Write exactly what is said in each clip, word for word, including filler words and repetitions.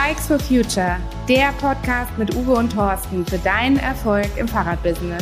Bikes for Future, der Podcast mit Uwe und Thorsten für deinen Erfolg im Fahrradbusiness.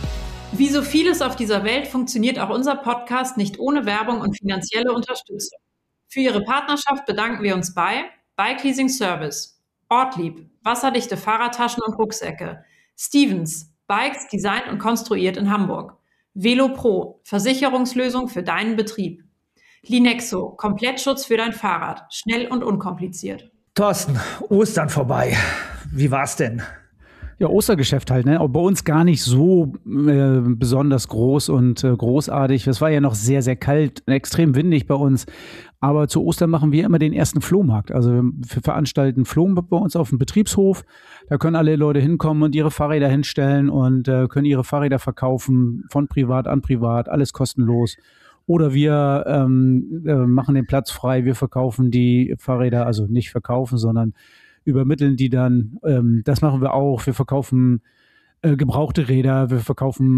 Wie so vieles auf dieser Welt funktioniert auch unser Podcast nicht ohne Werbung und finanzielle Unterstützung. Für Ihre Partnerschaft bedanken wir uns bei Bike Leasing Service, Ortlieb, wasserdichte Fahrradtaschen und Rucksäcke, Stevens, Bikes designt und konstruiert in Hamburg, Velo Pro, Versicherungslösung für deinen Betrieb, Linexo, Komplettschutz für dein Fahrrad, schnell und unkompliziert. Thorsten, Ostern vorbei. Wie war's denn? Ja, Ostergeschäft halt, ne? Aber bei uns gar nicht so äh, besonders groß und äh, großartig. Es war ja noch sehr, sehr kalt, extrem windig bei uns. Aber zu Ostern machen wir immer den ersten Flohmarkt. Also wir veranstalten Flohmarkt bei uns auf dem Betriebshof. Da können alle Leute hinkommen und ihre Fahrräder hinstellen und äh, können ihre Fahrräder verkaufen, von privat an privat, alles kostenlos. Oder wir ähm, äh, machen den Platz frei, wir verkaufen die Fahrräder, also nicht verkaufen, sondern übermitteln die dann. Ähm, das machen wir auch. Wir verkaufen äh, gebrauchte Räder, wir verkaufen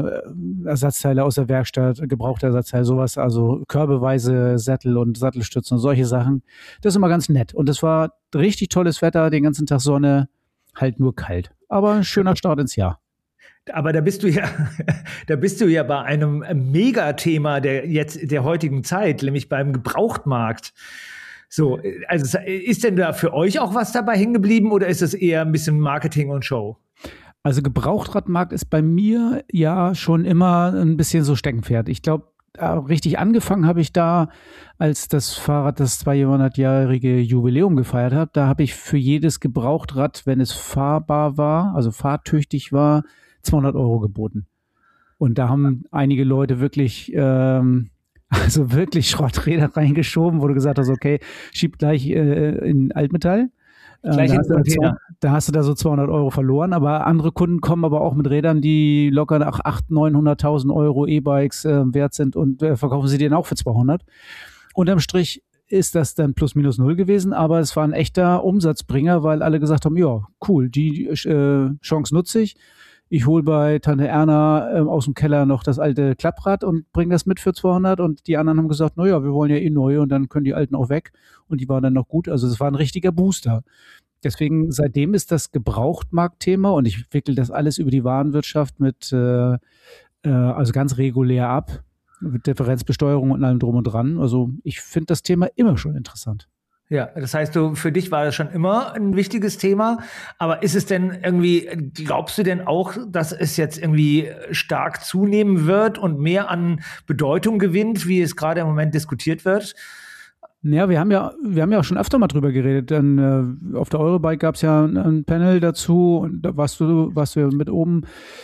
äh, Ersatzteile aus der Werkstatt, gebrauchte Ersatzteile, sowas, also körbeweise Sättel und Sattelstützen und solche Sachen. Das ist immer ganz nett. Und es war richtig tolles Wetter, den ganzen Tag Sonne, halt nur kalt. Aber ein schöner Start ins Jahr. Aber da bist du ja, da bist du ja bei einem Megathema der jetzt der heutigen Zeit, nämlich beim Gebrauchtmarkt. So, also ist denn da für euch auch was dabei hängen geblieben oder ist es eher ein bisschen Marketing und Show? Also Gebrauchtradmarkt ist bei mir ja schon immer ein bisschen so Steckenpferd. Ich glaube, richtig angefangen habe ich da, als das Fahrrad das zweihundertjährige Jubiläum gefeiert hat. Da habe ich für jedes Gebrauchtrad, wenn es fahrbar war, also fahrtüchtig war, zweihundert Euro geboten. Und da haben einige Leute wirklich, ähm, also wirklich Schrotträder reingeschoben, wo du gesagt hast, okay, schieb gleich äh, in Altmetall. Ähm, gleich da, in hast du da, da hast du da so zweihundert Euro verloren. Aber andere Kunden kommen aber auch mit Rädern, die locker nach achthunderttausend, neunhunderttausend Euro E-Bikes äh, wert sind und äh, verkaufen sie den auch für zweihundert. Unterm Strich ist das dann plus minus null gewesen, aber es war ein echter Umsatzbringer, weil alle gesagt haben, ja, cool, die äh, Chance nutze ich. Ich hole bei Tante Erna äh, aus dem Keller noch das alte Klapprad und bringe das mit für zweihundert und die anderen haben gesagt, naja, wir wollen ja eh neue und dann können die alten auch weg und die waren dann noch gut. Also es war ein richtiger Booster. Deswegen, seitdem ist das Gebrauchtmarktthema und ich wickle das alles über die Warenwirtschaft mit, äh, äh, also ganz regulär ab, mit Differenzbesteuerung und allem drum und dran. Also ich finde das Thema immer schon interessant. Ja, das heißt, du, für dich war das schon immer ein wichtiges Thema. Aber ist es denn irgendwie, glaubst du denn auch, dass es jetzt irgendwie stark zunehmen wird und mehr an Bedeutung gewinnt, wie es gerade im Moment diskutiert wird? Ja, wir haben ja, wir haben ja auch schon öfter mal drüber geredet. Denn äh, auf der Eurobike gab es ja ein, ein Panel dazu und da warst du, warst du ja mit oben.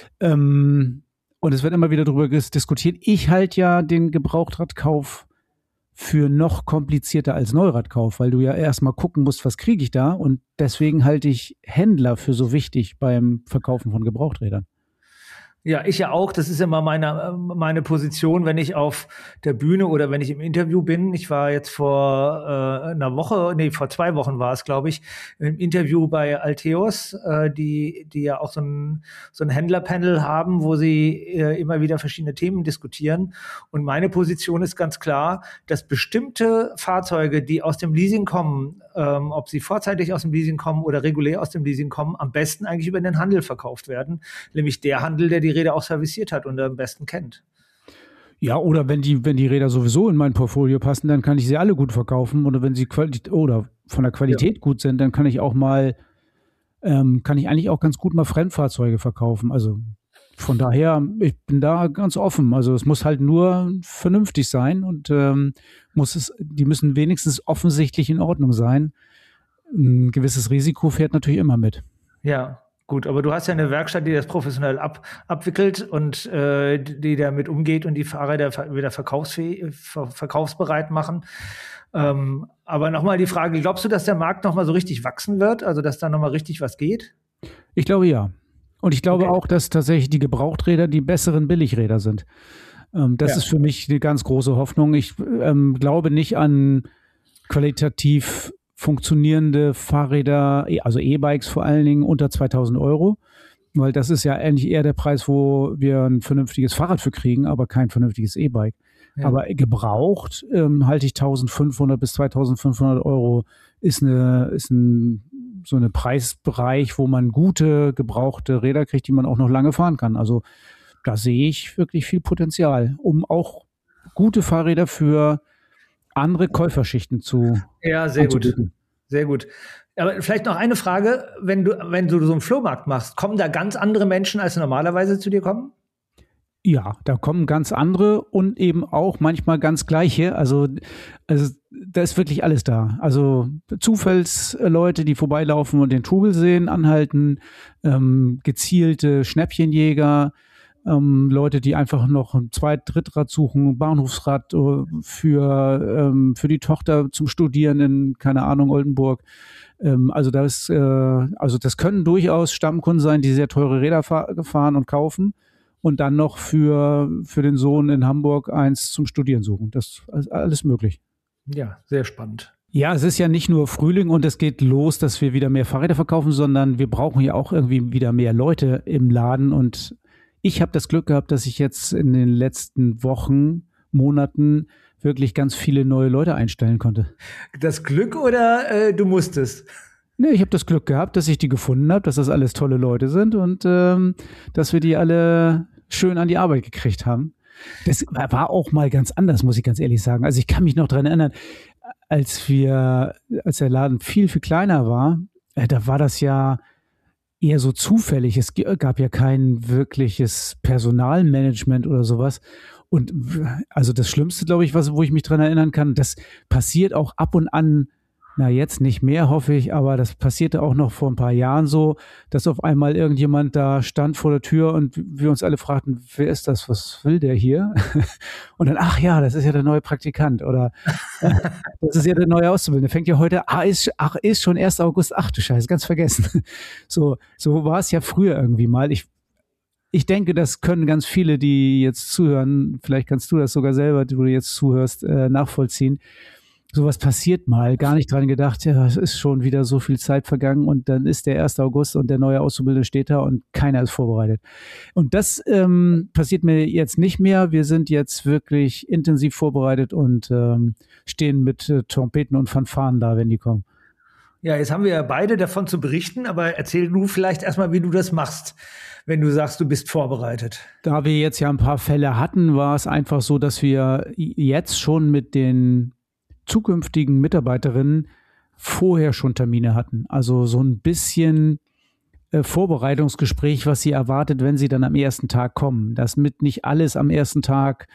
Ähm, und es wird immer wieder drüber diskutiert. Ich halte ja den Gebrauchtradkauf für noch komplizierter als Neuradkauf, weil du ja erstmal gucken musst, was kriege ich da und deswegen halte ich Händler für so wichtig beim Verkaufen von Gebrauchträdern. Ja, ich ja auch. Das ist immer meine, meine Position, wenn ich auf der Bühne oder wenn ich im Interview bin. Ich war jetzt vor äh, einer Woche, nee, vor zwei Wochen war es, glaube ich, im Interview bei Alteos, äh, die die ja auch so ein, so ein Händlerpanel haben, wo sie äh, immer wieder verschiedene Themen diskutieren. Und meine Position ist ganz klar, dass bestimmte Fahrzeuge, die aus dem Leasing kommen, ähm, ob sie vorzeitig aus dem Leasing kommen oder regulär aus dem Leasing kommen, am besten eigentlich über den Handel verkauft werden. Nämlich der Handel, der die Räder auch serviciert hat und am besten kennt. Ja, oder wenn die, wenn die Räder sowieso in mein Portfolio passen, dann kann ich sie alle gut verkaufen. Oder wenn sie Qualität oder von der Qualität ja. gut sind, dann kann ich auch mal, ähm, kann ich eigentlich auch ganz gut mal Fremdfahrzeuge verkaufen. Also von daher, ich bin da ganz offen. Also es muss halt nur vernünftig sein und ähm, muss es, die müssen wenigstens offensichtlich in Ordnung sein. Ein gewisses Risiko fährt natürlich immer mit. Ja. Gut, aber du hast ja eine Werkstatt, die das professionell ab, abwickelt und äh, die damit umgeht und die Fahrräder wieder verkaufsfähig, ver, verkaufsbereit machen. Ähm, aber nochmal die Frage, glaubst du, dass der Markt nochmal so richtig wachsen wird? Also, dass da nochmal richtig was geht? Ich glaube, ja. Und ich glaube okay. auch, dass tatsächlich die Gebrauchträder die besseren Billigräder sind. Ähm, das ja. ist für mich eine ganz große Hoffnung. Ich ähm, glaube nicht an qualitativ funktionierende Fahrräder, also E-Bikes vor allen Dingen unter zweitausend Euro, weil das ist ja eigentlich eher der Preis, wo wir ein vernünftiges Fahrrad für kriegen, aber kein vernünftiges E-Bike. Ja. Aber gebraucht ähm, halte ich eintausendfünfhundert bis zweitausendfünfhundert Euro ist eine ist ein so eine Preisbereich, wo man gute gebrauchte Räder kriegt, die man auch noch lange fahren kann. Also da sehe ich wirklich viel Potenzial, um auch gute Fahrräder für andere Käuferschichten zu Ja, sehr gut. Sehr gut. Aber vielleicht noch eine Frage, wenn du, wenn du so einen Flohmarkt machst, kommen da ganz andere Menschen, als normalerweise zu dir kommen? Ja, da kommen ganz andere und eben auch manchmal ganz gleiche. Also, also da ist wirklich alles da. Also Zufallsleute, die vorbeilaufen und den Trubel sehen, anhalten, ähm, gezielte Schnäppchenjäger, ähm, Leute, die einfach noch ein Zweit-, Drittrad suchen, ein Bahnhofsrad für, ähm, für die Tochter zum Studieren in, keine Ahnung, Oldenburg. Ähm, also das, äh, also das können durchaus Stammkunden sein, die sehr teure Räder fahr- fahren und kaufen. Und dann noch für, für den Sohn in Hamburg eins zum Studieren suchen. Das ist alles möglich. Ja, sehr spannend. Ja, es ist ja nicht nur Frühling und es geht los, dass wir wieder mehr Fahrräder verkaufen, sondern wir brauchen ja auch irgendwie wieder mehr Leute im Laden. Und ich habe das Glück gehabt, dass ich jetzt in den letzten Wochen, Monaten wirklich ganz viele neue Leute einstellen konnte. Das Glück oder äh, du musstest? Nee, ich habe das Glück gehabt, dass ich die gefunden habe, dass das alles tolle Leute sind und ähm, dass wir die alle schön an die Arbeit gekriegt haben. Das war auch mal ganz anders, muss ich ganz ehrlich sagen. Also ich kann mich noch dran erinnern, als wir, als der Laden viel, viel kleiner war, äh, da war das ja eher so zufällig. Es gab ja kein wirkliches Personalmanagement oder sowas. Und also das Schlimmste, glaube ich, was, wo ich mich dran erinnern kann, das passiert auch ab und an. Na, jetzt nicht mehr, hoffe ich, aber das passierte auch noch vor ein paar Jahren so, dass auf einmal irgendjemand da stand vor der Tür und wir uns alle fragten, wer ist das, was will der hier? Und dann, ach ja, das ist ja der neue Praktikant oder äh, das ist ja der neue Auszubildende. Fängt ja heute, ach ist, ach, ist schon erster August, ach du Scheiße, ganz vergessen. So, so war es ja früher irgendwie mal. Ich, ich denke, das können ganz viele, die jetzt zuhören, vielleicht kannst du das sogar selber, die du jetzt zuhörst, äh, nachvollziehen. Sowas passiert mal, gar nicht dran gedacht, ja, es ist schon wieder so viel Zeit vergangen und dann ist der erste August und der neue Auszubildende steht da und keiner ist vorbereitet. Und das ähm, passiert mir jetzt nicht mehr. Wir sind jetzt wirklich intensiv vorbereitet und ähm, stehen mit äh, Trompeten und Fanfaren da, wenn die kommen. Ja, jetzt haben wir ja beide davon zu berichten, aber erzähl du vielleicht erstmal, wie du das machst, wenn du sagst, du bist vorbereitet. Da wir jetzt ja ein paar Fälle hatten, war es einfach so, dass wir jetzt schon mit den zukünftigen Mitarbeiterinnen vorher schon Termine hatten. Also so ein bisschen äh, Vorbereitungsgespräch, was sie erwartet, wenn sie dann am ersten Tag kommen. Damit nicht alles am ersten Tag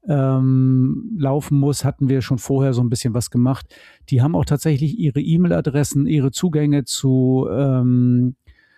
ähm, laufen muss, hatten wir schon vorher so ein bisschen was gemacht. Die haben auch tatsächlich ihre E-Mail-Adressen, ihre Zugänge zu ähm,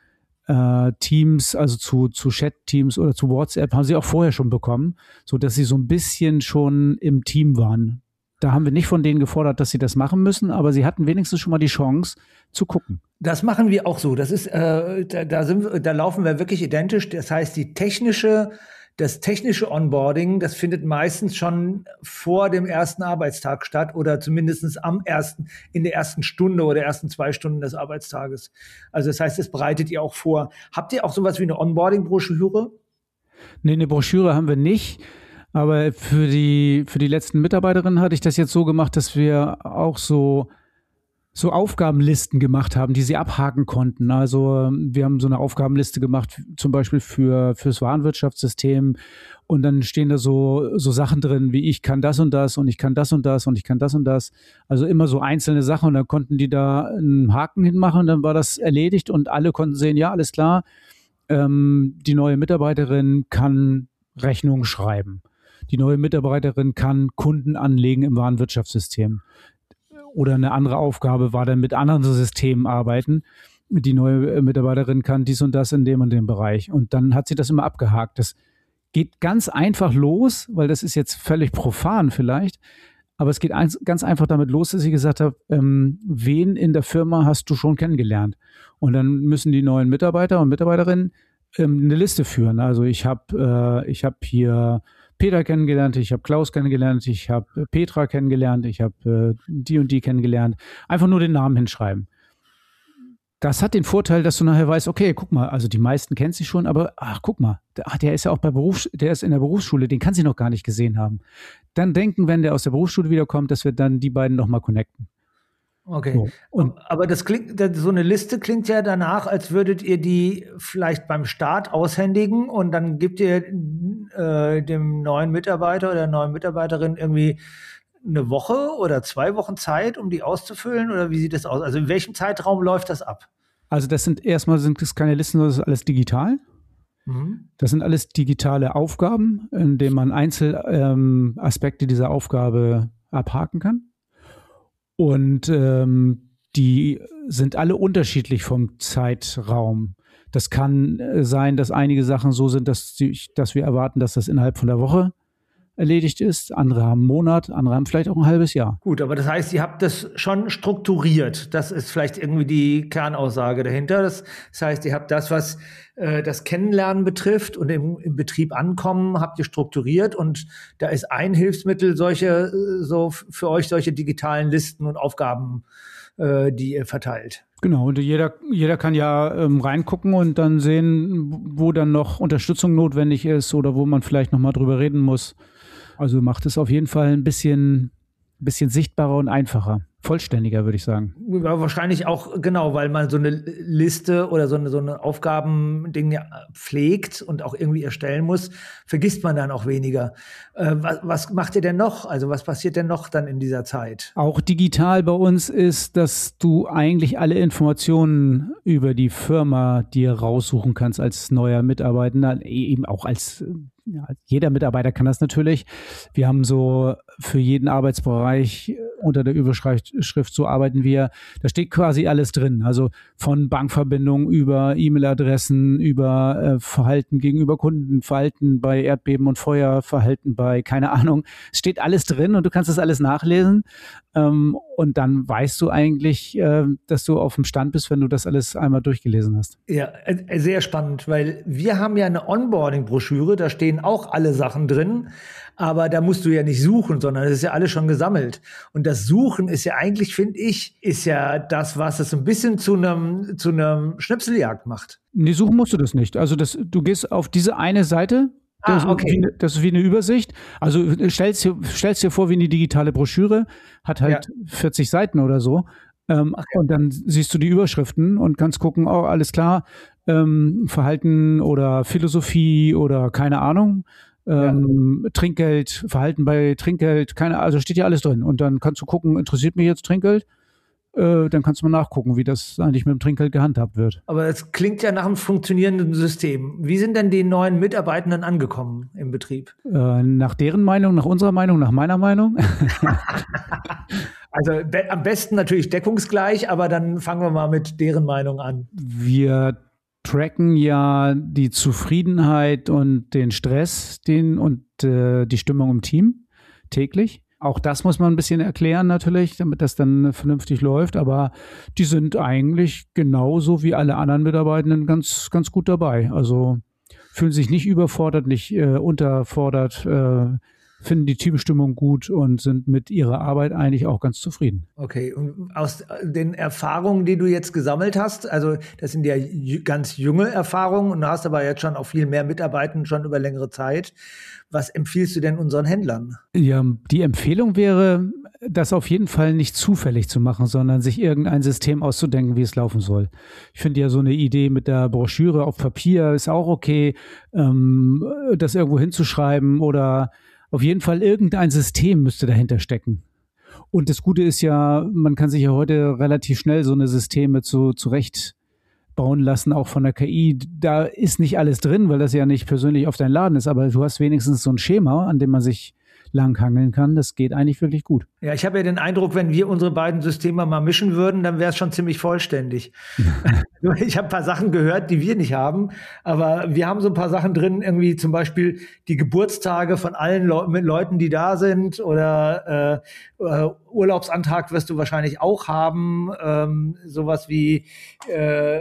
äh, Teams, also zu, zu Chat-Teams oder zu WhatsApp, haben sie auch vorher schon bekommen, sodass sie so ein bisschen schon im Team waren. Da haben wir nicht von denen gefordert, dass sie das machen müssen, aber sie hatten wenigstens schon mal die Chance zu gucken. Das machen wir auch so. Das ist, äh, da, da sind wir, da laufen wir wirklich identisch. Das heißt, die technische, das technische Onboarding, das findet meistens schon vor dem ersten Arbeitstag statt oder zumindest am ersten, in der ersten Stunde oder ersten zwei Stunden des Arbeitstages. Also das heißt, das bereitet ihr auch vor. Habt ihr auch sowas wie eine Onboarding-Broschüre? Nee, eine Broschüre haben wir nicht. Aber für die, für die letzten Mitarbeiterinnen hatte ich das jetzt so gemacht, dass wir auch so, so Aufgabenlisten gemacht haben, die sie abhaken konnten. Also wir haben so eine Aufgabenliste gemacht, zum Beispiel für, fürs Warenwirtschaftssystem. Und dann stehen da so, so Sachen drin, wie ich kann das und das und ich kann das und das und ich kann das und das. Also immer so einzelne Sachen und dann konnten die da einen Haken hinmachen und dann war das erledigt und alle konnten sehen, ja, alles klar, ähm, die neue Mitarbeiterin kann Rechnungen schreiben. Die neue Mitarbeiterin kann Kunden anlegen im Warenwirtschaftssystem. Oder eine andere Aufgabe war dann mit anderen Systemen arbeiten. Die neue Mitarbeiterin kann dies und das in dem und dem Bereich. Und dann hat sie das immer abgehakt. Das geht ganz einfach los, weil das ist jetzt völlig profan vielleicht. Aber es geht ein, ganz einfach damit los, dass ich gesagt habe, ähm, wen in der Firma hast du schon kennengelernt? Und dann müssen die neuen Mitarbeiter und Mitarbeiterinnen ähm, eine Liste führen. Also ich habe äh, ich hab hier Peter kennengelernt, ich habe Klaus kennengelernt, ich habe Petra kennengelernt, ich habe äh, die und die kennengelernt. Einfach nur den Namen hinschreiben. Das hat den Vorteil, dass du nachher weißt, okay, guck mal, also die meisten kennen sich schon, aber ach, guck mal, der, der ist ja auch bei Berufs-, der ist in der Berufsschule, den kann sie noch gar nicht gesehen haben. Dann denken, wenn der aus der Berufsschule wiederkommt, dass wir dann die beiden nochmal connecten. Okay. So. Und aber das klingt, so eine Liste klingt ja danach, als würdet ihr die vielleicht beim Start aushändigen und dann gebt ihr äh, dem neuen Mitarbeiter oder der neuen Mitarbeiterin irgendwie eine Woche oder zwei Wochen Zeit, um die auszufüllen, oder wie sieht das aus? Also in welchem Zeitraum läuft das ab? Also das sind erstmal sind das keine Listen, das ist alles digital. Mhm. Das sind alles digitale Aufgaben, in denen man Einzelaspekte ähm, dieser Aufgabe abhaken kann. Und ähm, die sind alle unterschiedlich vom Zeitraum. Das kann sein, dass einige Sachen so sind, dass, die, dass wir erwarten, dass das innerhalb von der Woche erledigt ist. Andere haben einen Monat, andere haben vielleicht auch ein halbes Jahr. Gut, aber das heißt, ihr habt das schon strukturiert. Das ist vielleicht irgendwie die Kernaussage dahinter. Das, das heißt, ihr habt das, was äh, das Kennenlernen betrifft und im, im Betrieb ankommen, habt ihr strukturiert, und da ist ein Hilfsmittel solche, so für euch solche digitalen Listen und Aufgaben, äh, die ihr verteilt. Genau, und jeder, jeder kann ja ähm, reingucken und dann sehen, wo dann noch Unterstützung notwendig ist oder wo man vielleicht nochmal drüber reden muss. Also macht es auf jeden Fall ein bisschen, bisschen sichtbarer und einfacher. Vollständiger, würde ich sagen. Ja, wahrscheinlich auch, genau, weil man so eine Liste oder so eine, so eine Aufgabending pflegt und auch irgendwie erstellen muss, vergisst man dann auch weniger. Äh, was, was macht ihr denn noch? Also was passiert denn noch dann in dieser Zeit? Auch digital bei uns ist, dass du eigentlich alle Informationen über die Firma dir raussuchen kannst als neuer Mitarbeitender, eben auch als ja, jeder Mitarbeiter kann das natürlich. Wir haben so für jeden Arbeitsbereich unter der Überschrift, so arbeiten wir, da steht quasi alles drin. Also von Bankverbindungen über E-Mail-Adressen, über äh, Verhalten gegenüber Kunden, Verhalten bei Erdbeben und Feuer, Verhalten bei, keine Ahnung. Es steht alles drin und du kannst das alles nachlesen. Ähm, und dann weißt du eigentlich, äh, dass du auf dem Stand bist, wenn du das alles einmal durchgelesen hast. Ja, äh, sehr spannend, weil wir haben ja eine Onboarding-Broschüre, da stehen auch alle Sachen drin, aber da musst du ja nicht suchen, sondern es ist ja alles schon gesammelt. Und das Suchen ist ja eigentlich, finde ich, ist ja das, was es ein bisschen zu einem zu einem Schnipseljagd macht. Nee, suchen musst du das nicht. Also das, du gehst auf diese eine Seite. Das, ah, okay. ist wie, das ist wie eine Übersicht. Also stellst dir, stellst dir vor wie eine digitale Broschüre, hat halt ja. vierzig Seiten oder so. Ähm, okay. Und dann siehst du die Überschriften und kannst gucken, oh, alles klar, ähm, Verhalten oder Philosophie oder keine Ahnung. Ähm, ja. Trinkgeld, Verhalten bei Trinkgeld, keine, also steht ja alles drin. Und dann kannst du gucken, interessiert mich jetzt Trinkgeld? Äh, dann kannst du mal nachgucken, wie das eigentlich mit dem Trinkgeld gehandhabt wird. Aber es klingt ja nach einem funktionierenden System. Wie sind denn die neuen Mitarbeitenden angekommen im Betrieb? Äh, nach deren Meinung, nach unserer Meinung, nach meiner Meinung? Also be- am besten natürlich deckungsgleich, aber dann fangen wir mal mit deren Meinung an. Wir tracken ja die Zufriedenheit und den Stress den und äh, die Stimmung im Team täglich. Auch das muss man ein bisschen erklären natürlich, damit das dann vernünftig läuft. Aber die sind eigentlich genauso wie alle anderen Mitarbeitenden ganz, ganz gut dabei. Also fühlen sich nicht überfordert, nicht äh, unterfordert, äh, finden die Teamstimmung gut und sind mit ihrer Arbeit eigentlich auch ganz zufrieden. Okay, und aus den Erfahrungen, die du jetzt gesammelt hast, also das sind ja j- ganz junge Erfahrungen und du hast aber jetzt schon auch viel mehr Mitarbeitenden schon über längere Zeit. Was empfiehlst du denn unseren Händlern? Ja, die Empfehlung wäre, das auf jeden Fall nicht zufällig zu machen, sondern sich irgendein System auszudenken, wie es laufen soll. Ich finde ja so eine Idee mit der Broschüre auf Papier ist auch okay, ähm, das irgendwo hinzuschreiben oder auf jeden Fall irgendein System müsste dahinter stecken. Und das Gute ist ja, man kann sich ja heute relativ schnell so eine Systeme zu, zurechtbauen lassen, auch von der K I. Da ist nicht alles drin, weil das ja nicht persönlich auf deinen Laden ist, aber du hast wenigstens so ein Schema, an dem man sich langhangeln kann. Das geht eigentlich wirklich gut. Ja, ich habe ja den Eindruck, wenn wir unsere beiden Systeme mal mischen würden, dann wäre es schon ziemlich vollständig. Ich habe ein paar Sachen gehört, die wir nicht haben, aber wir haben so ein paar Sachen drin, irgendwie zum Beispiel die Geburtstage von allen Le- mit Leuten, die da sind, oder äh, äh, Urlaubsantrag wirst du wahrscheinlich auch haben, ähm, sowas wie äh,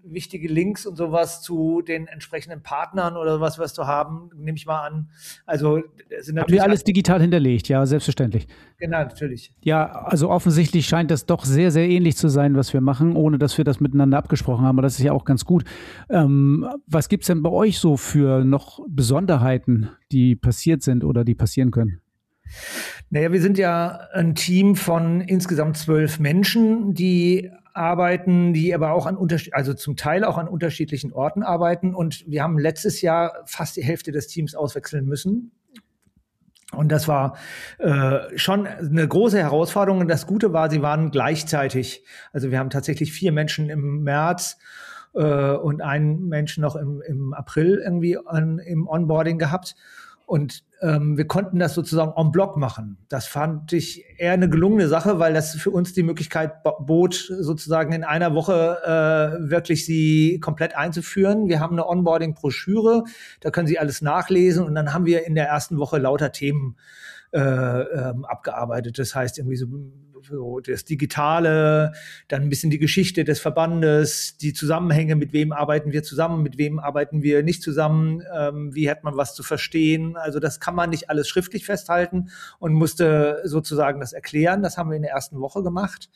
wichtige Links und sowas zu den entsprechenden Partnern oder was wirst du haben, nehme ich mal an. Also sind natürlich haben wir alles digital hinterlegt, ja, selbstverständlich. Genau, natürlich. Ja, also offensichtlich scheint das doch sehr, sehr ähnlich zu sein, was wir machen, ohne dass wir das miteinander abgesprochen haben. Aber das ist ja auch ganz gut. Ähm, was gibt's denn bei euch so für noch Besonderheiten, die passiert sind oder die passieren können? Naja, wir sind ja ein Team von insgesamt zwölf Menschen, die arbeiten, die aber auch an unterschiedlichen, also zum Teil auch an unterschiedlichen Orten arbeiten. Und wir haben letztes Jahr fast die Hälfte des Teams auswechseln müssen. Und das war äh, schon eine große Herausforderung. Und das Gute war, sie waren gleichzeitig. Also wir haben tatsächlich vier Menschen im März äh, und einen Menschen noch im, im April irgendwie an, im Onboarding gehabt. Und ähm, wir konnten das sozusagen en bloc machen. Das fand ich eher eine gelungene Sache, weil das für uns die Möglichkeit bot, sozusagen in einer Woche äh, wirklich sie komplett einzuführen. Wir haben eine Onboarding-Broschüre, da können Sie alles nachlesen und dann haben wir in der ersten Woche lauter Themen äh, ähm, abgearbeitet. Das heißt irgendwie so, so das Digitale, dann ein bisschen die Geschichte des Verbandes, die Zusammenhänge, mit wem arbeiten wir zusammen, mit wem arbeiten wir nicht zusammen, ähm, wie hat man was zu verstehen. Also das kann man nicht alles schriftlich festhalten und musste sozusagen das erklären. Das haben wir in der ersten Woche gemacht.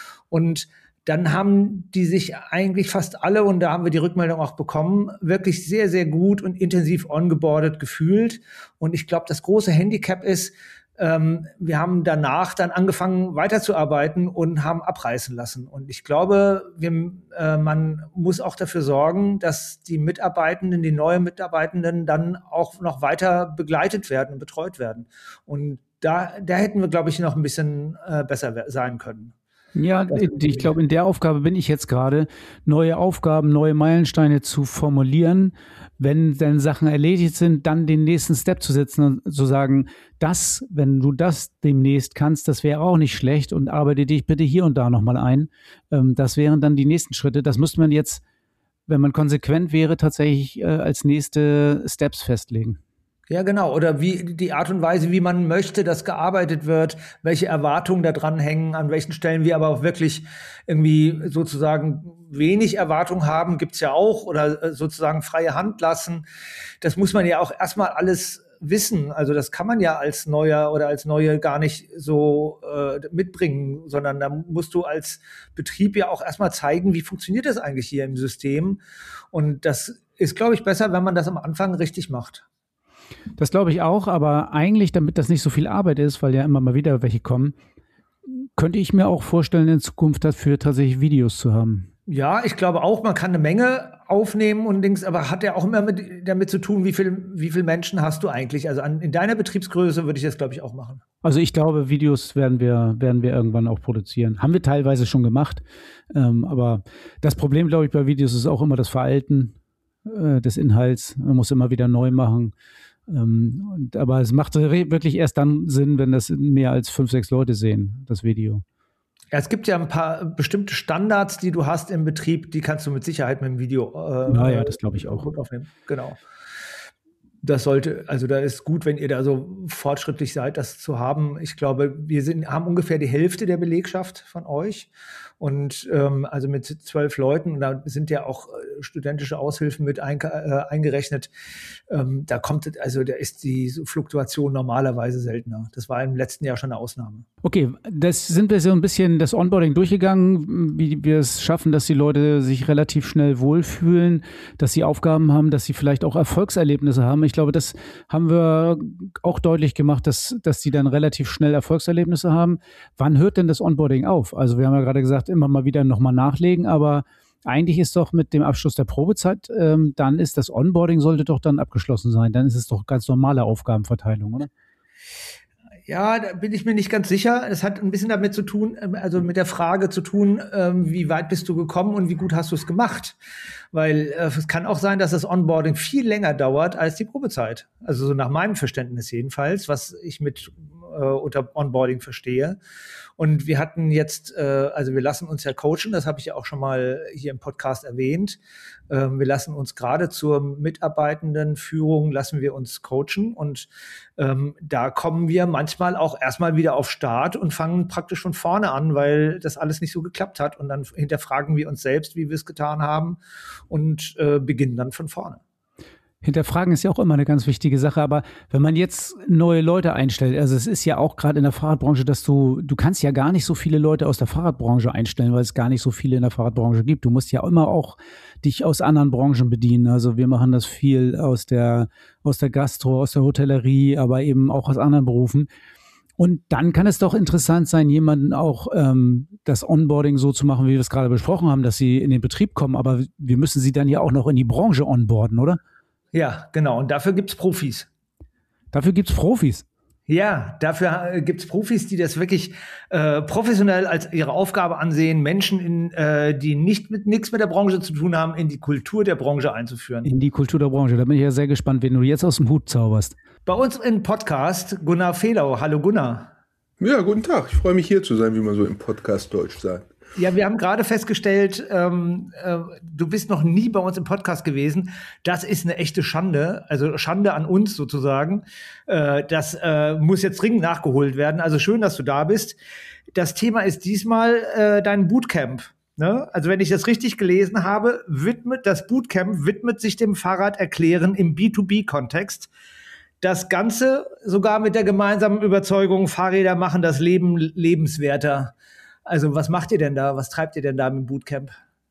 Und dann haben die sich eigentlich fast alle, und da haben wir die Rückmeldung auch bekommen, wirklich sehr, sehr gut und intensiv ongeboardet gefühlt. Und ich glaube, das große Handicap ist, ähm, wir haben danach dann angefangen weiterzuarbeiten und haben abreißen lassen. Und ich glaube, wir, äh, man muss auch dafür sorgen, dass die Mitarbeitenden, die neuen Mitarbeitenden dann auch noch weiter begleitet werden und betreut werden. Und da, da hätten wir, glaube ich, noch ein bisschen äh, besser sein können. Ja, ich glaube, in der Aufgabe bin ich jetzt gerade, neue Aufgaben, neue Meilensteine zu formulieren. Wenn dann Sachen erledigt sind, dann den nächsten Step zu setzen und zu sagen, das, wenn du das demnächst kannst, das wäre auch nicht schlecht und arbeite dich bitte hier und da nochmal ein. Das wären dann die nächsten Schritte. Das müsste man jetzt, wenn man konsequent wäre, tatsächlich als nächste Steps festlegen. Ja, genau. Oder wie die Art und Weise, wie man möchte, dass gearbeitet wird, welche Erwartungen da dran hängen, an welchen Stellen wir aber auch wirklich irgendwie sozusagen wenig Erwartung haben, gibt's ja auch, oder sozusagen freie Hand lassen. Das muss man ja auch erstmal alles wissen. Also das kann man ja als Neuer oder als Neue gar nicht so äh, mitbringen, sondern da musst du als Betrieb ja auch erstmal zeigen, wie funktioniert das eigentlich hier im System. Und das ist, glaube ich, besser, wenn man das am Anfang richtig macht. Das glaube ich auch, aber eigentlich, damit das nicht so viel Arbeit ist, weil ja immer mal wieder welche kommen, könnte ich mir auch vorstellen, in Zukunft dafür tatsächlich Videos zu haben. Ja, ich glaube auch, man kann eine Menge aufnehmen und Dings, aber hat ja auch immer mit, damit zu tun, wie viel, wie viel Menschen hast du eigentlich? Also an, in deiner Betriebsgröße würde ich das, glaube ich, auch machen. Also ich glaube, Videos werden wir, werden wir irgendwann auch produzieren. Haben wir teilweise schon gemacht, ähm, aber das Problem, glaube ich, bei Videos ist auch immer das Veralten äh, des Inhalts. Man muss immer wieder neu machen. Ähm, und, aber es macht wirklich erst dann Sinn, wenn das mehr als fünf, sechs Leute sehen, das Video. Ja, es gibt ja ein paar bestimmte Standards, die du hast im Betrieb, die kannst du mit Sicherheit mit dem Video äh, naja, das glaube ich auch. Gut aufnehmen. Genau. Das sollte, also da ist gut, wenn ihr da so fortschrittlich seid, das zu haben. Ich glaube, wir sind, haben ungefähr die Hälfte der Belegschaft von euch. Und ähm, also mit zwölf Leuten, und da sind ja auch äh, studentische Aushilfen mit ein, äh, eingerechnet. Ähm, da kommt, also da ist die Fluktuation normalerweise seltener. Das war im letzten Jahr schon eine Ausnahme. Okay, das sind wir so ein bisschen das Onboarding durchgegangen, wie wir es schaffen, dass die Leute sich relativ schnell wohlfühlen, dass sie Aufgaben haben, dass sie vielleicht auch Erfolgserlebnisse haben. Ich glaube, das haben wir auch deutlich gemacht, dass, dass sie dann relativ schnell Erfolgserlebnisse haben. Wann hört denn das Onboarding auf? Also wir haben ja gerade gesagt, immer mal wieder nochmal nachlegen, aber eigentlich ist doch mit dem Abschluss der Probezeit, ähm, dann ist das Onboarding, sollte doch dann abgeschlossen sein. Dann ist es doch ganz normale Aufgabenverteilung, oder? Ja, da bin ich mir nicht ganz sicher. Es hat ein bisschen damit zu tun, also mit der Frage zu tun, ähm, wie weit bist du gekommen und wie gut hast du es gemacht? Weil äh, es kann auch sein, dass das Onboarding viel länger dauert als die Probezeit. Also so nach meinem Verständnis jedenfalls, was ich mit äh, unter Onboarding verstehe. Und wir hatten jetzt, äh, also wir lassen uns ja coachen, das habe ich ja auch schon mal hier im Podcast erwähnt. Ähm, wir lassen uns gerade zur Mitarbeitendenführung, lassen wir uns coachen und ähm, da kommen wir manchmal auch erstmal wieder auf Start und fangen praktisch von vorne an, weil das alles nicht so geklappt hat und dann hinterfragen wir uns selbst, wie wir es getan haben und äh, beginnen dann von vorne. Hinterfragen ist ja auch immer eine ganz wichtige Sache, aber wenn man jetzt neue Leute einstellt, also es ist ja auch gerade in der Fahrradbranche, dass du, du kannst ja gar nicht so viele Leute aus der Fahrradbranche einstellen, weil es gar nicht so viele in der Fahrradbranche gibt. Du musst ja immer auch dich aus anderen Branchen bedienen. Also wir machen das viel aus der, aus der Gastro, aus der Hotellerie, aber eben auch aus anderen Berufen. Und dann kann es doch interessant sein, jemanden auch ähm, das Onboarding so zu machen, wie wir es gerade besprochen haben, dass sie in den Betrieb kommen, aber wir müssen sie dann ja auch noch in die Branche onboarden, oder? Ja, genau. Und dafür gibt's Profis. Dafür gibt's Profis? Ja, dafür gibt's Profis, die das wirklich äh, professionell als ihre Aufgabe ansehen, Menschen, in, äh, die nicht mit nichts mit der Branche zu tun haben, in die Kultur der Branche einzuführen. In die Kultur der Branche. Da bin ich ja sehr gespannt, wen du jetzt aus dem Hut zauberst. Bei uns im Podcast Gunnar Fehlau. Hallo Gunnar. Ja, guten Tag. Ich freue mich, hier zu sein, wie man so im Podcast Deutsch sagt. Ja, wir haben gerade festgestellt, ähm, äh, du bist noch nie bei uns im Podcast gewesen. Das ist eine echte Schande, also Schande an uns sozusagen. Äh, das äh, muss jetzt dringend nachgeholt werden. Also schön, dass du da bist. Das Thema ist diesmal äh, dein Bootcamp. Ne? Also wenn ich das richtig gelesen habe, widmet das Bootcamp widmet sich dem Fahrraderklären im B zwei B-Kontext. Das Ganze sogar mit der gemeinsamen Überzeugung, Fahrräder machen das Leben lebenswerter. Also was macht ihr denn da? Was treibt ihr denn da im Bootcamp?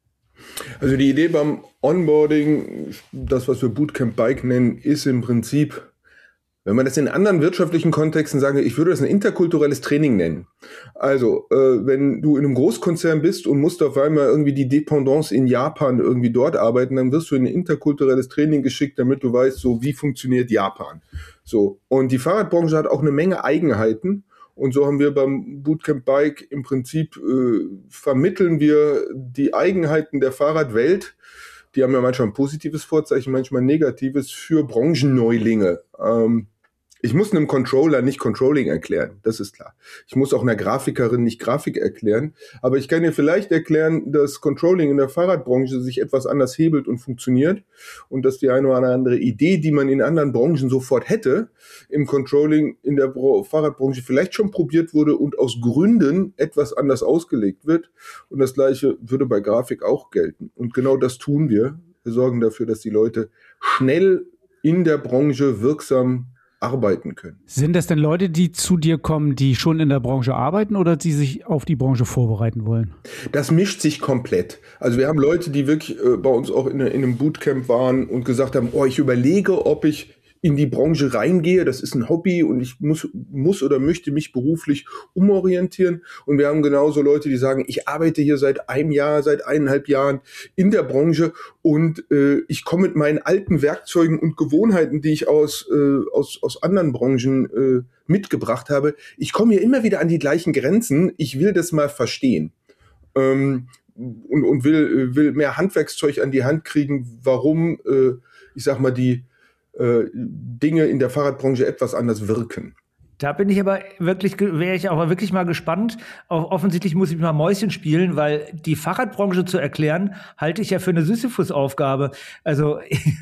Also die Idee beim Onboarding, das was wir Bootcamp Bike nennen, ist im Prinzip, wenn man das in anderen wirtschaftlichen Kontexten sagen will, ich würde das ein interkulturelles Training nennen. Also äh, wenn du in einem Großkonzern bist und musst auf einmal irgendwie die Dependance in Japan irgendwie dort arbeiten, dann wirst du in ein interkulturelles Training geschickt, damit du weißt, so wie funktioniert Japan. So, und die Fahrradbranche hat auch eine Menge Eigenheiten. Und so haben wir beim Bootcamp Bike im Prinzip, äh, vermitteln wir die Eigenheiten der Fahrradwelt, die haben ja manchmal ein positives Vorzeichen, manchmal ein negatives, für Branchenneulinge. Ähm, ich muss einem Controller nicht Controlling erklären, das ist klar. Ich muss auch einer Grafikerin nicht Grafik erklären, aber ich kann dir vielleicht erklären, dass Controlling in der Fahrradbranche sich etwas anders hebelt und funktioniert und dass die eine oder andere Idee, die man in anderen Branchen sofort hätte, im Controlling in der Fahrradbranche vielleicht schon probiert wurde und aus Gründen etwas anders ausgelegt wird. Und das Gleiche würde bei Grafik auch gelten. Und genau das tun wir. Wir sorgen dafür, dass die Leute schnell in der Branche wirksam arbeiten können. Sind das denn Leute, die zu dir kommen, die schon in der Branche arbeiten oder die sich auf die Branche vorbereiten wollen? Das mischt sich komplett. Also wir haben Leute, die wirklich äh, bei uns auch in, in einem Bootcamp waren und gesagt haben, oh, ich überlege, ob ich in die Branche reingehe, das ist ein Hobby und ich muss, muss oder möchte mich beruflich umorientieren. Und wir haben genauso Leute, die sagen, ich arbeite hier seit einem Jahr, seit eineinhalb Jahren in der Branche und äh, ich komme mit meinen alten Werkzeugen und Gewohnheiten, die ich aus, äh, aus, aus anderen Branchen äh, mitgebracht habe, ich komme hier immer wieder an die gleichen Grenzen. Ich will das mal verstehen. Ähm, und, und will, will mehr Handwerkszeug an die Hand kriegen, warum, äh, ich sag mal, die Dinge in der Fahrradbranche etwas anders wirken. Da bin ich aber wirklich, wäre ich aber wirklich mal gespannt. Auch offensichtlich muss ich mal Mäuschen spielen, weil die Fahrradbranche zu erklären, halte ich ja für eine Sisyphus-Aufgabe. Also,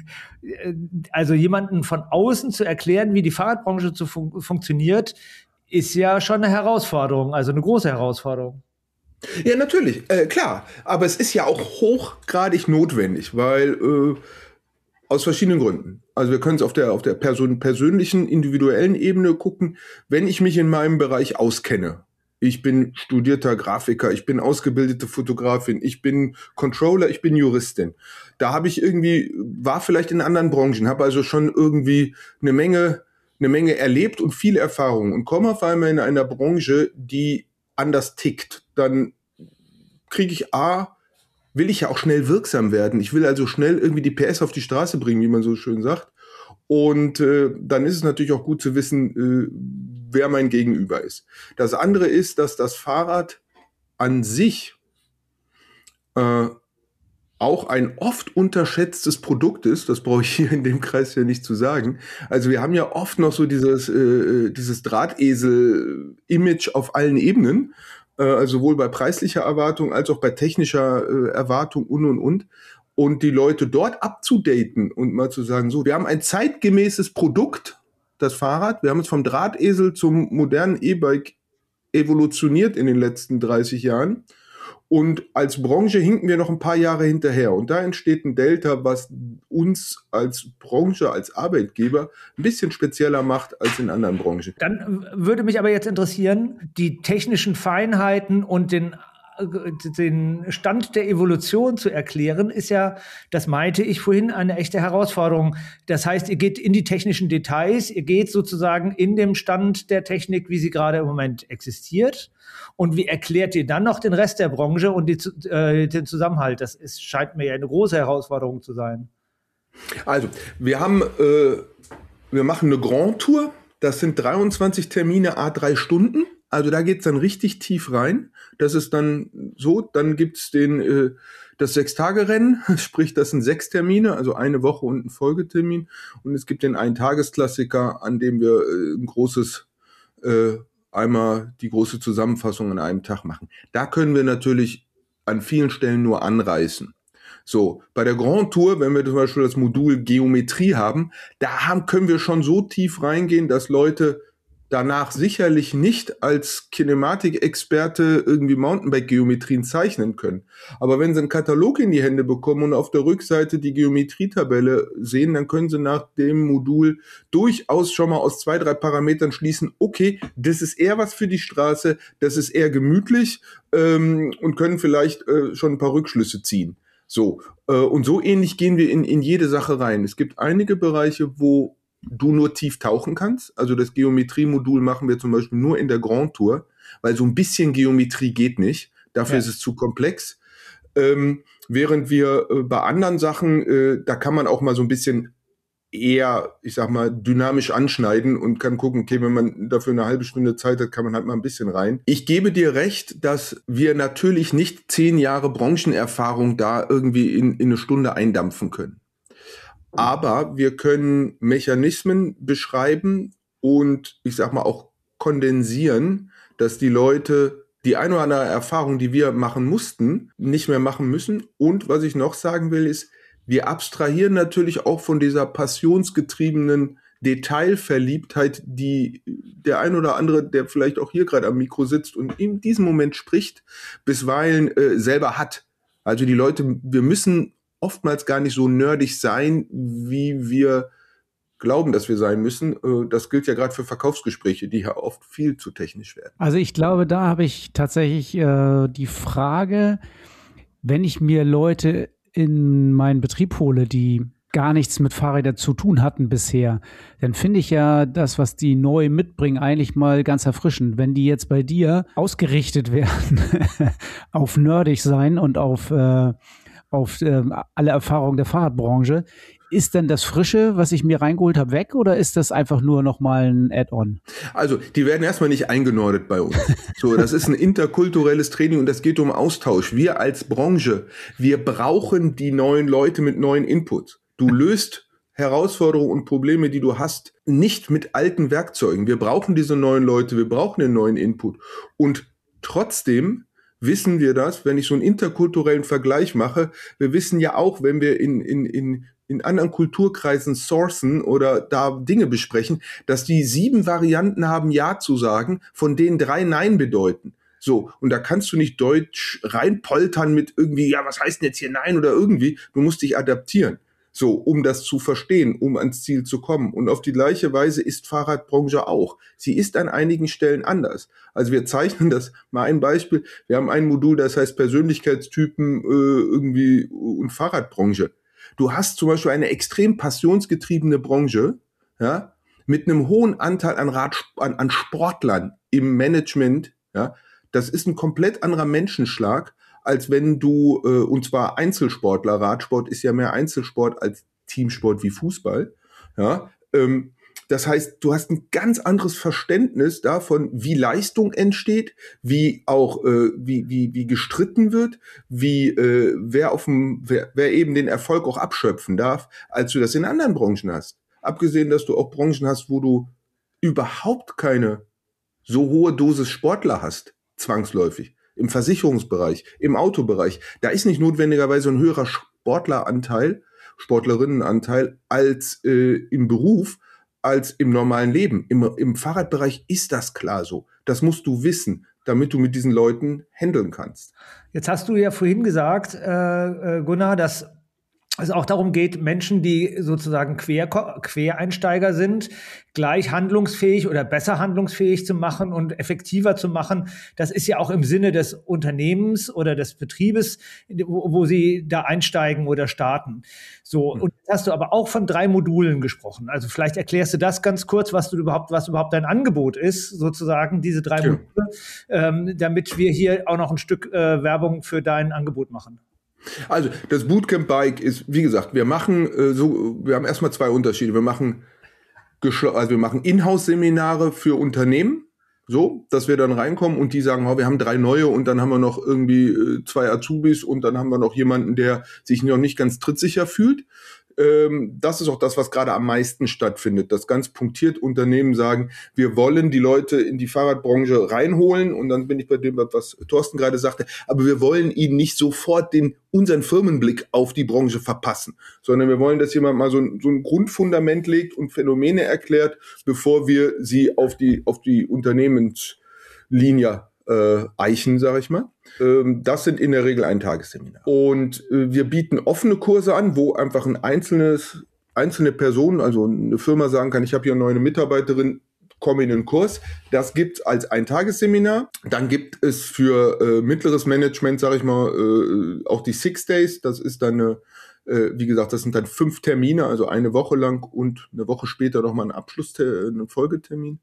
also jemanden von außen zu erklären, wie die Fahrradbranche zu fun- funktioniert, ist ja schon eine Herausforderung, also eine große Herausforderung. Ja, natürlich, äh, klar. Aber es ist ja auch hochgradig notwendig, weil äh, aus verschiedenen Gründen. Also wir können es auf der, auf der Person, persönlichen, individuellen Ebene gucken, wenn ich mich in meinem Bereich auskenne. Ich bin studierter Grafiker, ich bin ausgebildete Fotografin, ich bin Controller, ich bin Juristin. Da habe ich irgendwie, war vielleicht in anderen Branchen, habe also schon irgendwie eine Menge, eine Menge erlebt und viel Erfahrung und komme auf einmal in einer Branche, die anders tickt. Dann kriege ich A, will ich ja auch schnell wirksam werden. Ich will also schnell irgendwie die P S auf die Straße bringen, wie man so schön sagt. Und äh, dann ist es natürlich auch gut zu wissen, äh, wer mein Gegenüber ist. Das andere ist, dass das Fahrrad an sich äh, auch ein oft unterschätztes Produkt ist. Das brauche ich hier in dem Kreis ja nicht zu sagen. Also wir haben ja oft noch so dieses, äh, dieses Drahtesel-Image auf allen Ebenen, äh, also sowohl bei preislicher Erwartung als auch bei technischer äh, Erwartung und, und, und. Und die Leute dort abzudaten und mal zu sagen, so, wir haben ein zeitgemäßes Produkt, das Fahrrad. Wir haben uns vom Drahtesel zum modernen E-Bike evolutioniert in den letzten dreißig Jahren. Und als Branche hinken wir noch ein paar Jahre hinterher. Und da entsteht ein Delta, was uns als Branche, als Arbeitgeber ein bisschen spezieller macht als in anderen Branchen. Dann würde mich aber jetzt interessieren, die technischen Feinheiten und den den Stand der Evolution zu erklären, ist ja, das meinte ich vorhin, eine echte Herausforderung. Das heißt, ihr geht in die technischen Details, ihr geht sozusagen in dem Stand der Technik, wie sie gerade im Moment existiert. Und wie erklärt ihr dann noch den Rest der Branche und die, äh, den Zusammenhalt? Das ist, scheint mir ja eine große Herausforderung zu sein. Also, wir haben, äh, wir machen eine Grand Tour. Das sind dreiundzwanzig Termine, à drei Stunden. Also da geht's dann richtig tief rein. Das ist dann so, dann gibt's den äh, das Sechs-Tage-Rennen, sprich das sind sechs Termine, also eine Woche und ein Folgetermin. Und es gibt den Ein-Tages-Klassiker, an dem wir äh, ein großes, äh, einmal die große Zusammenfassung an einem Tag machen. Da können wir natürlich an vielen Stellen nur anreißen. So, bei der Grand Tour, wenn wir zum Beispiel das Modul Geometrie haben, da haben, können wir schon so tief reingehen, dass Leute danach sicherlich nicht als Kinematik-Experte irgendwie Mountainbike-Geometrien zeichnen können. Aber wenn sie einen Katalog in die Hände bekommen und auf der Rückseite die Geometrietabelle sehen, dann können sie nach dem Modul durchaus schon mal aus zwei, drei Parametern schließen, okay, das ist eher was für die Straße, das ist eher gemütlich ähm, und können vielleicht äh, schon ein paar Rückschlüsse ziehen. So, äh, und so ähnlich gehen wir in, in jede Sache rein. Es gibt einige Bereiche, wo du nur tief tauchen kannst. Also das Geometrie-Modul machen wir zum Beispiel nur in der Grand Tour, weil so ein bisschen Geometrie geht nicht. Dafür ja. ist es zu komplex. Ähm, während wir äh, bei anderen Sachen, äh, da kann man auch mal so ein bisschen eher, ich sag mal, dynamisch anschneiden und kann gucken, okay, wenn man dafür eine halbe Stunde Zeit hat, kann man halt mal ein bisschen rein. Ich gebe dir recht, dass wir natürlich nicht zehn Jahre Branchenerfahrung da irgendwie in, in eine Stunde eindampfen können. Aber wir können Mechanismen beschreiben und ich sag mal auch kondensieren, dass die Leute die eine oder andere Erfahrung, die wir machen mussten, nicht mehr machen müssen. Und was ich noch sagen will, ist, wir abstrahieren natürlich auch von dieser passionsgetriebenen Detailverliebtheit, die der ein oder andere, der vielleicht auch hier gerade am Mikro sitzt und in diesem Moment spricht, bisweilen äh, selber hat. Also die Leute, wir müssen oftmals gar nicht so nerdig sein, wie wir glauben, dass wir sein müssen. Das gilt ja gerade für Verkaufsgespräche, die ja oft viel zu technisch werden. Also ich glaube, da habe ich tatsächlich äh, die Frage, wenn ich mir Leute in meinen Betrieb hole, die gar nichts mit Fahrrädern zu tun hatten bisher, dann finde ich ja das, was die neu mitbringen, eigentlich mal ganz erfrischend. Wenn die jetzt bei dir ausgerichtet werden auf nerdig sein und auf äh, auf äh, alle Erfahrungen der Fahrradbranche. Ist denn das Frische, was ich mir reingeholt habe, weg oder ist das einfach nur nochmal ein Add-on? Also, die werden erstmal nicht eingenordet bei uns. So, das ist ein interkulturelles Training und das geht um Austausch. Wir als Branche, wir brauchen die neuen Leute mit neuen Inputs. Du löst Herausforderungen und Probleme, die du hast, nicht mit alten Werkzeugen. Wir brauchen diese neuen Leute, wir brauchen den neuen Input. Und trotzdem wissen wir das, wenn ich so einen interkulturellen Vergleich mache, wir wissen ja auch, wenn wir in, in, in, in anderen Kulturkreisen sourcen oder da Dinge besprechen, dass die sieben Varianten haben, Ja zu sagen, von denen drei Nein bedeuten. So, und da kannst du nicht Deutsch reinpoltern mit irgendwie, ja, was heißt denn jetzt hier Nein oder irgendwie, du musst dich adaptieren. So, um das zu verstehen, um ans Ziel zu kommen. Und auf die gleiche Weise ist Fahrradbranche auch. Sie ist an einigen Stellen anders. Also wir zeichnen das, mal ein Beispiel. Wir haben ein Modul, das heißt Persönlichkeitstypen äh, irgendwie und Fahrradbranche. Du hast zum Beispiel eine extrem passionsgetriebene Branche, ja, mit einem hohen Anteil an, Rad, an, an Sportlern im Management. Ja, das ist ein komplett anderer Menschenschlag, als wenn du, äh, und zwar Einzelsportler, Radsport ist ja mehr Einzelsport als Teamsport wie Fußball, ja, ähm, Das heißt, du hast ein ganz anderes Verständnis davon, wie Leistung entsteht, wie auch äh, wie wie wie gestritten wird, wie äh, wer auf dem wer, wer eben den Erfolg auch abschöpfen darf, als du das in anderen Branchen hast. Abgesehen, dass du auch Branchen hast, wo du überhaupt keine so hohe Dosis Sportler hast, zwangsläufig. Im Versicherungsbereich, im Autobereich. Da ist nicht notwendigerweise ein höherer Sportleranteil, Sportlerinnenanteil als äh, im Beruf, als im normalen Leben. Im, Im Fahrradbereich ist das klar so. Das musst du wissen, damit du mit diesen Leuten handeln kannst. Jetzt hast du ja vorhin gesagt, äh, Gunnar, dass es auch darum geht, Menschen, die sozusagen Quer, Quereinsteiger sind, gleich handlungsfähig oder besser handlungsfähig zu machen und effektiver zu machen. Das ist ja auch im Sinne des Unternehmens oder des Betriebes, wo, wo sie da einsteigen oder starten. So, und jetzt hast du aber auch von drei Modulen gesprochen. Also vielleicht erklärst du das ganz kurz, was du überhaupt, was überhaupt dein Angebot ist, sozusagen diese drei ja. Module, ähm, damit wir hier auch noch ein Stück äh, Werbung für dein Angebot machen. Also das Bootcamp Bike ist, wie gesagt, wir machen äh, so, wir haben erstmal zwei Unterschiede. Wir machen also wir machen Inhouse-Seminare für Unternehmen, so, dass wir dann reinkommen und die sagen, oh, wir haben drei neue und dann haben wir noch irgendwie äh, zwei Azubis und dann haben wir noch jemanden, der sich noch nicht ganz trittsicher fühlt. Ähm, das ist auch das, was gerade am meisten stattfindet, dass ganz punktiert Unternehmen sagen, wir wollen die Leute in die Fahrradbranche reinholen und dann bin ich bei dem, was Thorsten gerade sagte, aber wir wollen ihnen nicht sofort den unseren Firmenblick auf die Branche verpassen, sondern wir wollen, dass jemand mal so ein, so ein Grundfundament legt und Phänomene erklärt, bevor wir sie auf die, auf die Unternehmenslinie äh, eichen, sage ich mal. Ähm, das sind in der Regel Eintagesseminare. Und äh, wir bieten offene Kurse an, wo einfach ein einzelnes, einzelne Person, also eine Firma sagen kann, ich habe hier eine neue Mitarbeiterin, komme in den Kurs. Das gibt es als Eintagesseminar. Dann gibt es für äh, mittleres Management, sage ich mal, äh, auch die Six Days. Das ist dann eine, äh, wie gesagt, das sind dann fünf Termine, also eine Woche lang und eine Woche später nochmal ein Abschluss, ein Folgetermin.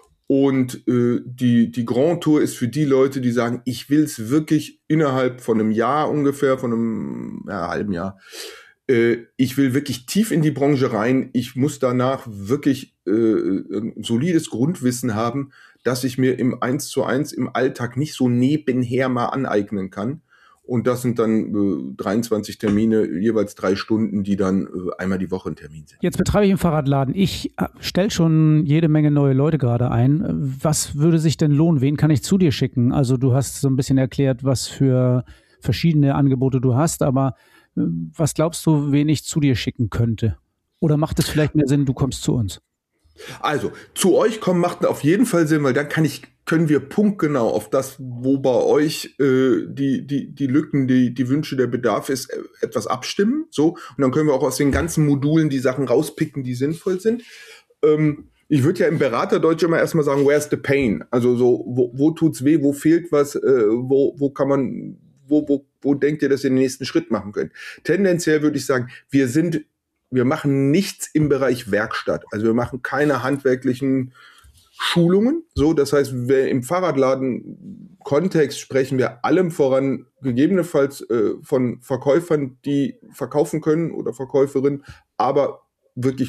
Und äh, die die Grand Tour ist für die Leute, die sagen, ich will es wirklich innerhalb von einem Jahr ungefähr, von einem ja, halben Jahr, äh, ich will wirklich tief in die Branche rein. Ich muss danach wirklich äh, ein solides Grundwissen haben, dass ich mir im eins zu eins im Alltag nicht so nebenher mal aneignen kann. Und das sind dann äh, dreiundzwanzig Termine, jeweils drei Stunden, die dann äh, einmal die Woche ein Termin sind. Jetzt betreibe ich einen Fahrradladen. Ich stelle schon jede Menge neue Leute gerade ein. Was würde sich denn lohnen? Wen kann ich zu dir schicken? Also du hast so ein bisschen erklärt, was für verschiedene Angebote du hast, aber äh, was glaubst du, wen ich zu dir schicken könnte? Oder macht es vielleicht mehr Sinn, du kommst zu uns? Also, zu euch kommen macht auf jeden Fall Sinn, weil dann kann ich, können wir punktgenau auf das, wo bei euch äh, die, die, die Lücken, die, die Wünsche, der Bedarf ist, äh, etwas abstimmen. So, und dann können wir auch aus den ganzen Modulen die Sachen rauspicken, die sinnvoll sind. Ähm, ich würde ja im Beraterdeutsch immer erstmal sagen, where's the pain? Also so, wo, wo tut's weh, wo fehlt was, äh, wo, wo kann man, wo, wo, wo denkt ihr, dass ihr den nächsten Schritt machen könnt? Tendenziell würde ich sagen, wir sind Wir machen nichts im Bereich Werkstatt. Also wir machen keine handwerklichen Schulungen. So, das heißt, wir im Fahrradladen-Kontext sprechen wir allem voran, gegebenenfalls äh, von Verkäufern, die verkaufen können oder Verkäuferinnen, aber wirklich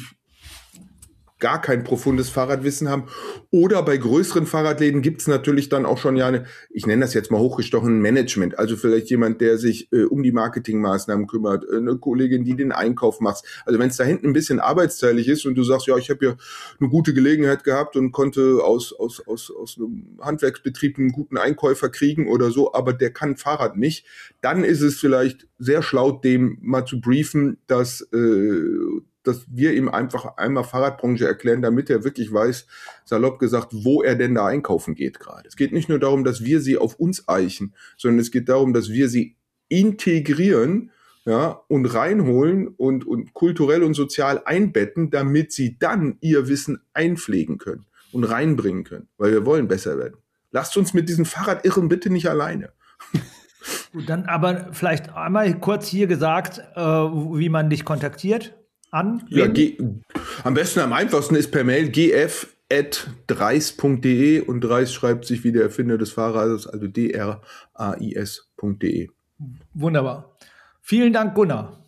gar kein profundes Fahrradwissen haben. Oder bei größeren Fahrradläden gibt es natürlich dann auch schon ja eine, ich nenne das jetzt mal hochgestochen, Management. Also vielleicht jemand, der sich äh, um die Marketingmaßnahmen kümmert, äh, eine Kollegin, die den Einkauf macht. Also wenn es da hinten ein bisschen arbeitsteilig ist und du sagst, ja, ich habe ja eine gute Gelegenheit gehabt und konnte aus, aus, aus, aus einem Handwerksbetrieb einen guten Einkäufer kriegen oder so, aber der kann Fahrrad nicht, dann ist es vielleicht sehr schlau, dem mal zu briefen, dass äh, dass wir ihm einfach einmal Fahrradbranche erklären, damit er wirklich weiß, salopp gesagt, wo er denn da einkaufen geht gerade. Es geht nicht nur darum, dass wir sie auf uns eichen, sondern es geht darum, dass wir sie integrieren, ja, und reinholen und, und kulturell und sozial einbetten, damit sie dann ihr Wissen einpflegen können und reinbringen können, weil wir wollen besser werden. Lasst uns mit diesen Fahrradirren bitte nicht alleine. Gut, dann aber vielleicht einmal kurz hier gesagt, äh, wie man dich kontaktiert. An? Ja, G- am besten, am einfachsten ist per Mail g f at dreis punkt d e und Dreis schreibt sich wie der Erfinder des Fahrrades, also d r a i s punkt d e. Wunderbar. Vielen Dank, Gunnar,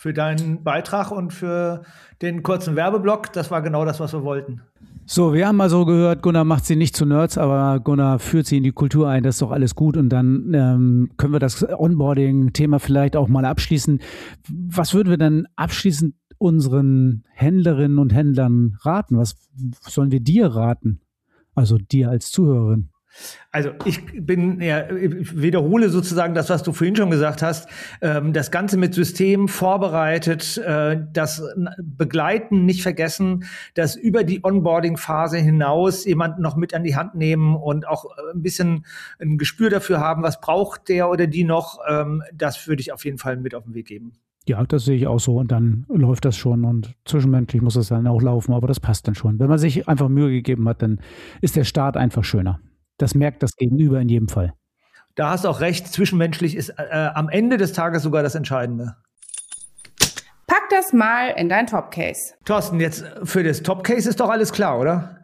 für deinen Beitrag und für den kurzen Werbeblock. Das war genau das, was wir wollten. So, wir haben mal so gehört, Gunnar macht sie nicht zu Nerds, aber Gunnar führt sie in die Kultur ein, das ist doch alles gut und dann ähm, können wir das Onboarding-Thema vielleicht auch mal abschließen. Was würden wir dann abschließend unseren Händlerinnen und Händlern raten? Was sollen wir dir raten? Also dir als Zuhörerin. Also ich bin, ja, ich wiederhole sozusagen das, was du vorhin schon gesagt hast. Ähm, das Ganze mit System vorbereitet, äh, das Begleiten nicht vergessen, das über die Onboarding-Phase hinaus jemanden noch mit an die Hand nehmen und auch ein bisschen ein Gespür dafür haben, was braucht der oder die noch. Ähm, das würde ich auf jeden Fall mit auf den Weg geben. Ja, das sehe ich auch so und dann läuft das schon und zwischenmenschlich muss es dann auch laufen, aber das passt dann schon. Wenn man sich einfach Mühe gegeben hat, dann ist der Start einfach schöner. Das merkt das Gegenüber in jedem Fall. Da hast du auch recht, zwischenmenschlich ist äh, am Ende des Tages sogar das Entscheidende. Pack das mal in dein Top-Case. Thorsten, jetzt für das Top-Case ist doch alles klar, oder?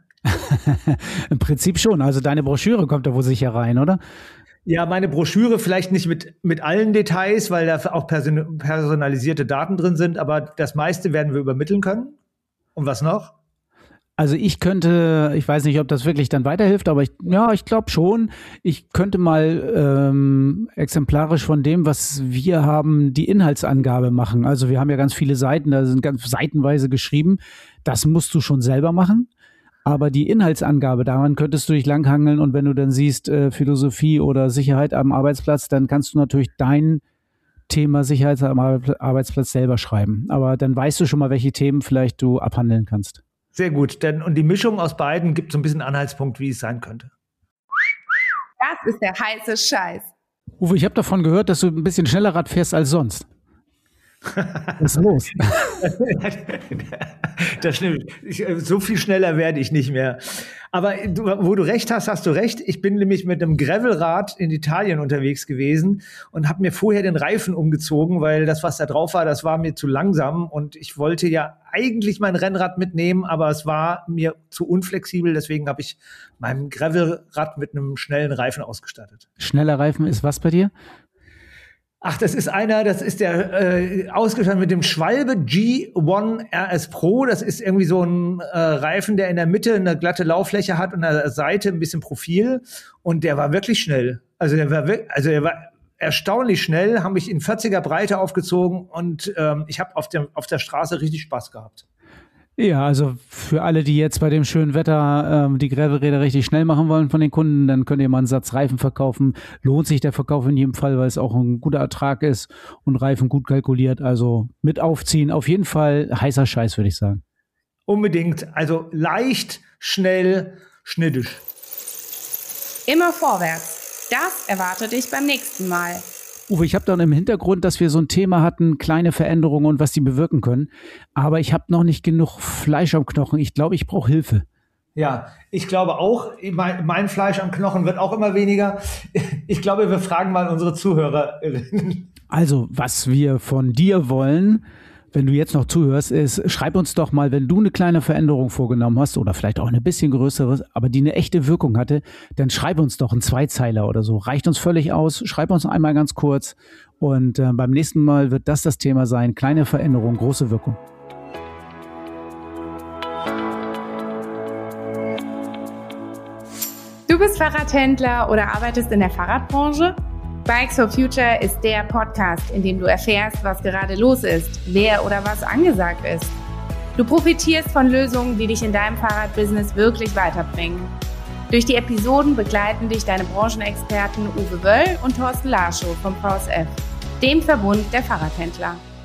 Im Prinzip schon. Also deine Broschüre kommt da wohl sicher rein, oder? Ja, meine Broschüre vielleicht nicht mit, mit allen Details, weil da auch person- personalisierte Daten drin sind, aber das meiste werden wir übermitteln können. Und was noch? Also ich könnte, ich weiß nicht, ob das wirklich dann weiterhilft, aber ich, ja, ich glaube schon. Ich könnte mal ähm, exemplarisch von dem, was wir haben, die Inhaltsangabe machen. Also wir haben ja ganz viele Seiten, da sind ganz seitenweise geschrieben. Das musst du schon selber machen. Aber die Inhaltsangabe, daran könntest du dich langhangeln und wenn du dann siehst, äh, Philosophie oder Sicherheit am Arbeitsplatz, dann kannst du natürlich dein Thema Sicherheit am Arbeitsplatz selber schreiben. Aber dann weißt du schon mal, welche Themen vielleicht du abhandeln kannst. Sehr gut, denn und die Mischung aus beiden gibt so ein bisschen Anhaltspunkt, wie es sein könnte. Das ist der heiße Scheiß. Uwe, ich habe davon gehört, dass du ein bisschen schneller Rad fährst als sonst. Was ist los? Das stimmt. Ich, so viel schneller werde ich nicht mehr. Aber du, wo du recht hast, hast du recht. Ich bin nämlich mit einem Gravelrad in Italien unterwegs gewesen und habe mir vorher den Reifen umgezogen, weil das, was da drauf war, das war mir zu langsam. Und ich wollte ja eigentlich mein Rennrad mitnehmen, aber es war mir zu unflexibel. Deswegen habe ich mein Gravelrad mit einem schnellen Reifen ausgestattet. Schneller Reifen ist was bei dir? Ach, das ist einer, das ist der äh, ausgestattet mit dem Schwalbe G eins R S Pro. Das ist irgendwie so ein äh, Reifen, der in der Mitte eine glatte Lauffläche hat und an der Seite ein bisschen Profil. Und der war wirklich schnell. Also der war, also der war erstaunlich schnell, habe ich in vierziger Breite aufgezogen und ähm, ich habe auf der, auf der Straße richtig Spaß gehabt. Ja, also für alle, die jetzt bei dem schönen Wetter ähm, die Gravelräder richtig schnell machen wollen von den Kunden, dann könnt ihr mal einen Satz Reifen verkaufen. Lohnt sich der Verkauf in jedem Fall, weil es auch ein guter Ertrag ist und Reifen gut kalkuliert. Also mit aufziehen, auf jeden Fall heißer Scheiß, würde ich sagen. Unbedingt. Also leicht, schnell, schnittisch. Immer vorwärts. Das erwartet dich beim nächsten Mal. Uwe, ich habe dann im Hintergrund, dass wir so ein Thema hatten, kleine Veränderungen und was die bewirken können. Aber ich habe noch nicht genug Fleisch am Knochen. Ich glaube, ich brauche Hilfe. Ja, ich glaube auch, mein, mein Fleisch am Knochen wird auch immer weniger. Ich glaube, wir fragen mal unsere Zuhörerinnen. Also, was wir von dir wollen, wenn du jetzt noch zuhörst, ist, schreib uns doch mal, wenn du eine kleine Veränderung vorgenommen hast oder vielleicht auch eine bisschen größere, aber die eine echte Wirkung hatte, dann schreib uns doch einen Zweizeiler oder so. Reicht uns völlig aus. Schreib uns einmal ganz kurz und äh, beim nächsten Mal wird das das Thema sein. Kleine Veränderung, große Wirkung. Du bist Fahrradhändler oder arbeitest in der Fahrradbranche? Bikes for Future ist der Podcast, in dem du erfährst, was gerade los ist, wer oder was angesagt ist. Du profitierst von Lösungen, die dich in deinem Fahrradbusiness wirklich weiterbringen. Durch die Episoden begleiten dich deine Branchenexperten Uwe Wöll und Thorsten Larschow vom V S F, dem Verbund der Fahrradhändler.